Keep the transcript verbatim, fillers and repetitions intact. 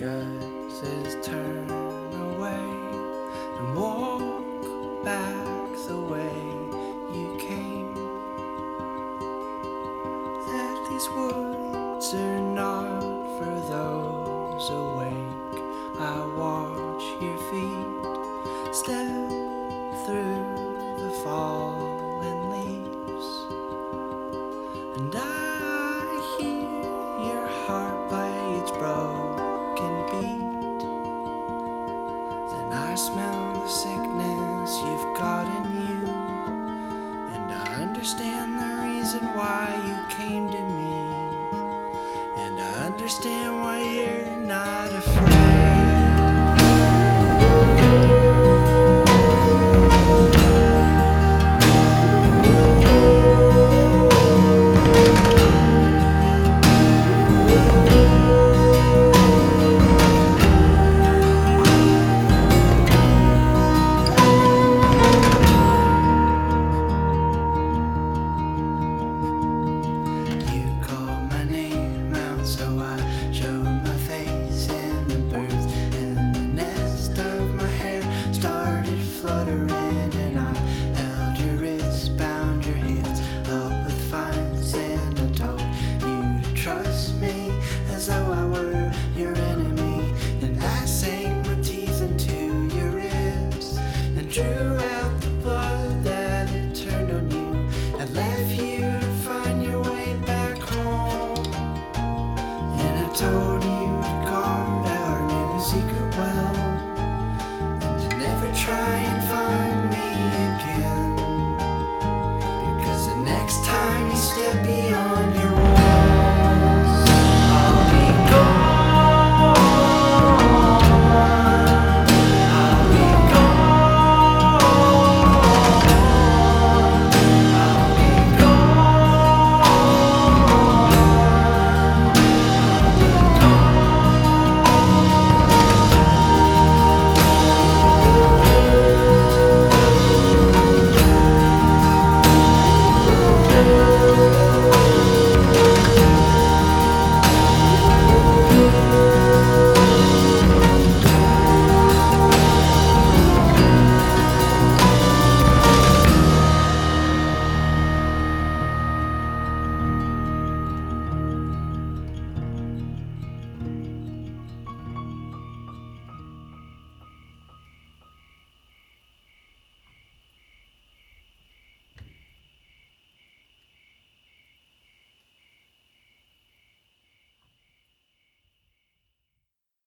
says turn away and walk back the way you came. That these woods are not for those awake. I watch your feet step through the fallen leaves, and I hear your heart by its broken beat. Then I smell the sickness you've got in you, and I understand the reason why you came to me, and I understand why you're not afraid. Drew out the